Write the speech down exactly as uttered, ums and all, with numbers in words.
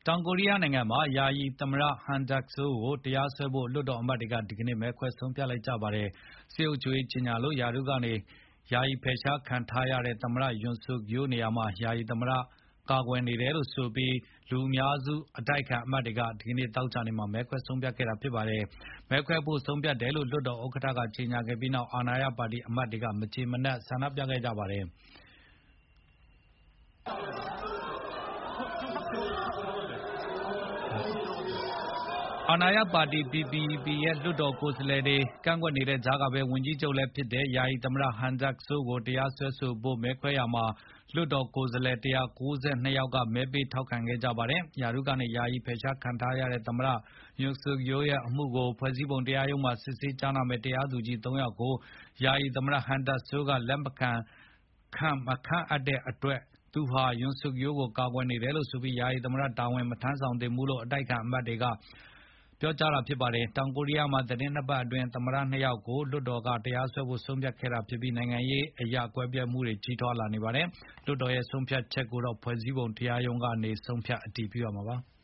တောင်ကိုရီးယားနိုင်ငံမှာ ယာယီသမ္မတ Han Duck-soo ကိုတရားစွဲဖို့ လွှတ်တော်အမတ်တွေက ဒီကနေ့ မဲခွဲဆုံးဖြတ်လိုက်ကြပါတယ်။ စစ်အုပ်ချုပ်ရေးကြေညာလို့ ရာထူးကနေ ယာယီဖယ်ရှားခံထားရတဲ့ သမ္မတ Yoon Suk Yeol နေရာမှာ ယာယီသမ္မတ ကာကွယ်နေတယ်လို့ဆိုပြီး လူအများစု အတိုက်အခံအမတ်တွေက ဒီနေ့ သောကြာနေ့မှာ မဲခွဲဆုံးဖြတ်ခဲ့တာဖြစ်ပါတယ်။ မဲခွဲဖို့ဆုံးဖြတ်တယ်လို့ လွှတ်တော်ဥက္ကဋ္ဌက ကြေညာခဲ့ပြီးနောက် အာဏာရပါတီအမတ်တွေက မကျေမနပ် ဆန္ဒပြခဲ့ကြပါတယ်။ အာဏာရပါတီ ပီ ပီ ပီ ရဲ့ လွှတ်တော်ကိုယ်စားလှယ်တွေ ကန့်ကွက်နေတဲ့ကြားကပဲ ဝန်ကြီးချုပ်လည်းဖြစ်တဲ့ ယာယီသမ္မတ Han Duck-soo ကို တရားစွဲဆိုဖို့ မဲခွဲရာမှာ လွှတ်တော်ကိုယ်စားလှယ် ၁၉၂ ယောက်က မဲပေးထောက်ခံခဲ့ကြပါတယ်။ ရာထူးကနေ ယာယီဖယ်ရှားခံထားရတဲ့ သမ္မတ Yoon Suk Yeol ရဲ့ အမှုကို ဖွဲ့စည်းပုံတရားရုံးမှာ စစ်ဆေးကြားနာမယ့် တရားသူကြီး သုံး ယောက်ကို ယာယီသမ္မတ Han Duck-soo က လက်မခံခန့်အပ်တဲ့အတွက် သူဟာ Yoon Suk Yeol ကို ကာကွယ်နေတယ်လို့ဆိုပြီး ယာယီသမ္မတတာဝန် မထမ်းဆောင်သင့်ဘူးလို့ အတိုက်အခံအမတ်တွေက ပြောကြားခဲ့ပါတယ်။ တောင်ကိုရီးယားမှာ သီတင်း နှစ်ပတ်အတွင်း သမ္မတ နှစ် ယောက်ကို လွှတ်တော်က တရားစွဲဖို့ ဆုံးဖြတ်ခဲ့တာဖြစ်ပြီး နိုင်ငံရေးအရ ကွဲပြားမှုတွေ ကြီးထွားလာနေပါတယ်။ လွှတ်တော်ရဲ့ ဆုံးဖြတ်ချက်ကိုတော့ ဖွဲ့စည်းပုံတရားရုံးကနေ ဆုံးဖြတ်အတည်ပြုရမှာပါ။